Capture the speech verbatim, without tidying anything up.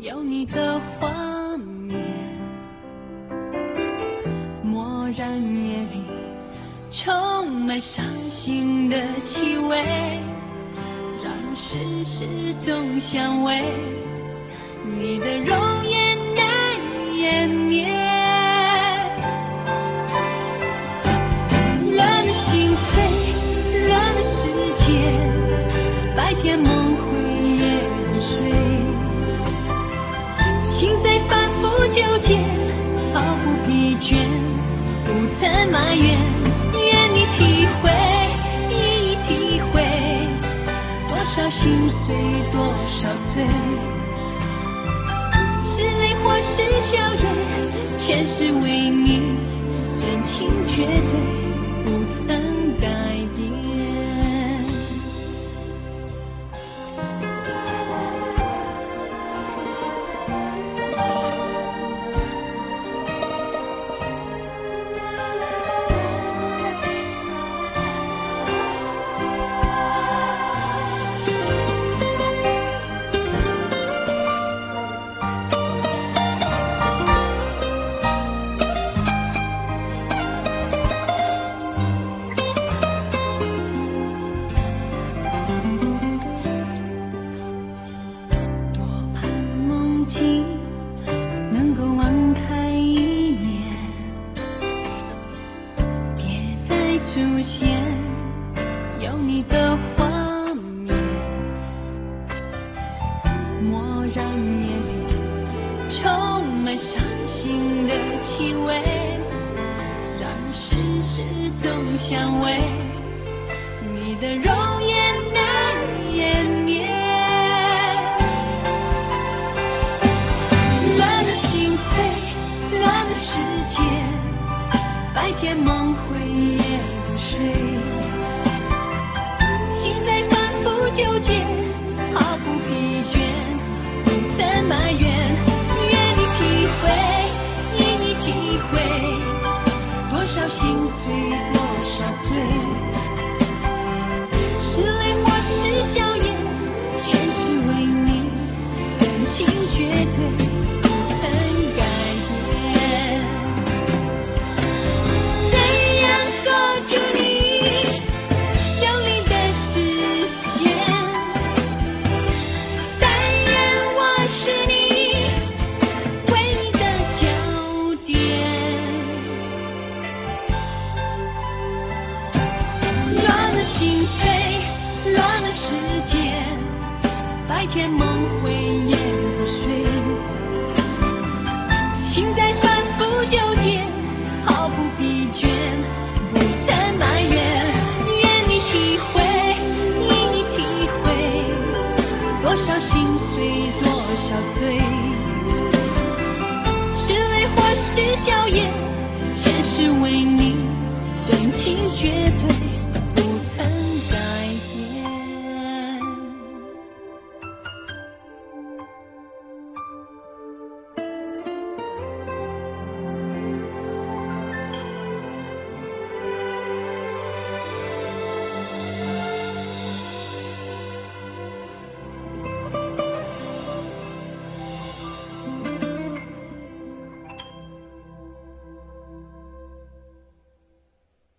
有你的画面，蓦然夜里充满伤心的气味，让世事总相违，你的容颜难湮灭。乱了心扉，乱了世界，白天梦回夜睡，心在反复纠结，毫不疲倦，不曾埋怨。愿你体会，一一体会，多少心碎，多少醉，是泪或是笑颜，全是为你，真情绝对不曾改变。能够网开一面，别再出现有你的画面，蓦然夜里充满伤心的气味，让世事总相违，你的容颜难湮灭。乱了世界，白天梦回夜不睡，心在反复纠结，毫不疲倦，不曾埋怨。愿你体会，一你体会，多少心碎，多少醉，是泪或是笑颜，全是为你，真情绝对。白天梦回夜不睡，心在反复纠结，毫不疲倦，不曾埋怨。愿你体会，一你体会，多少心碎，多少醉。